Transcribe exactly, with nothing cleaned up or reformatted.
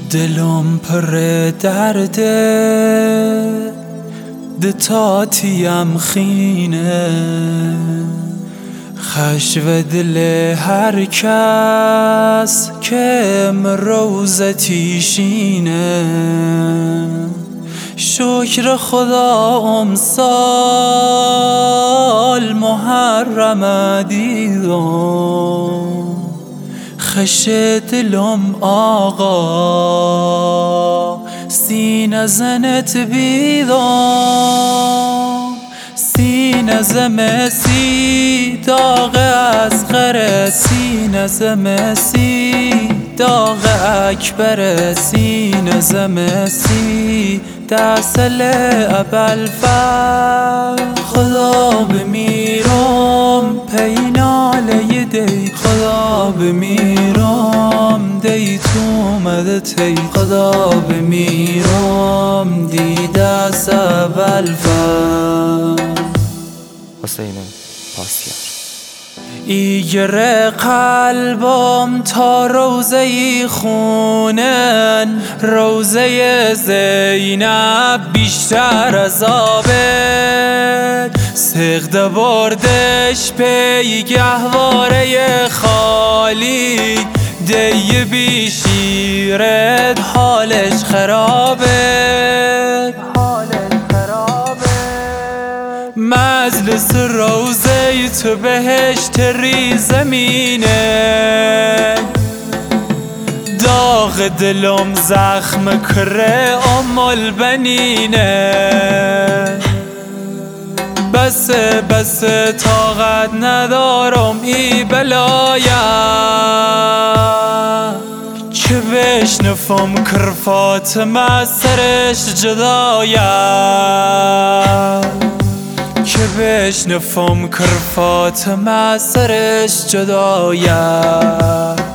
دلم پر درده دتاتیم خینه خشو دل هر کس که روزتی شینه شکر خدا امسال محرم دیدم خش دلم آقا سینه زنت بیدم سینه زمسی داغ از غره سینه زمسی داغ اکبر سینه زمسی دستل ابلفر خدا بمیرم پیناله دی خدا بمیرم دی تو اومده تی خدا بمیرم دیده سبلفر حسین پاسیار. ایگر قلبم تا روزه خونن روزه زینب بیشتر از آبد سغده بردش پی گهواره خالی دی بیشیرد حالش خرابه مجلس روزه تو بهشت ری زمینه داغ دلم زخم کره ام البنینه بس بس طاقت ندارم ای بلایا که بشنفم کر فاطمه سرش جدایا که بشنفم کر فاطمه سرش جدایا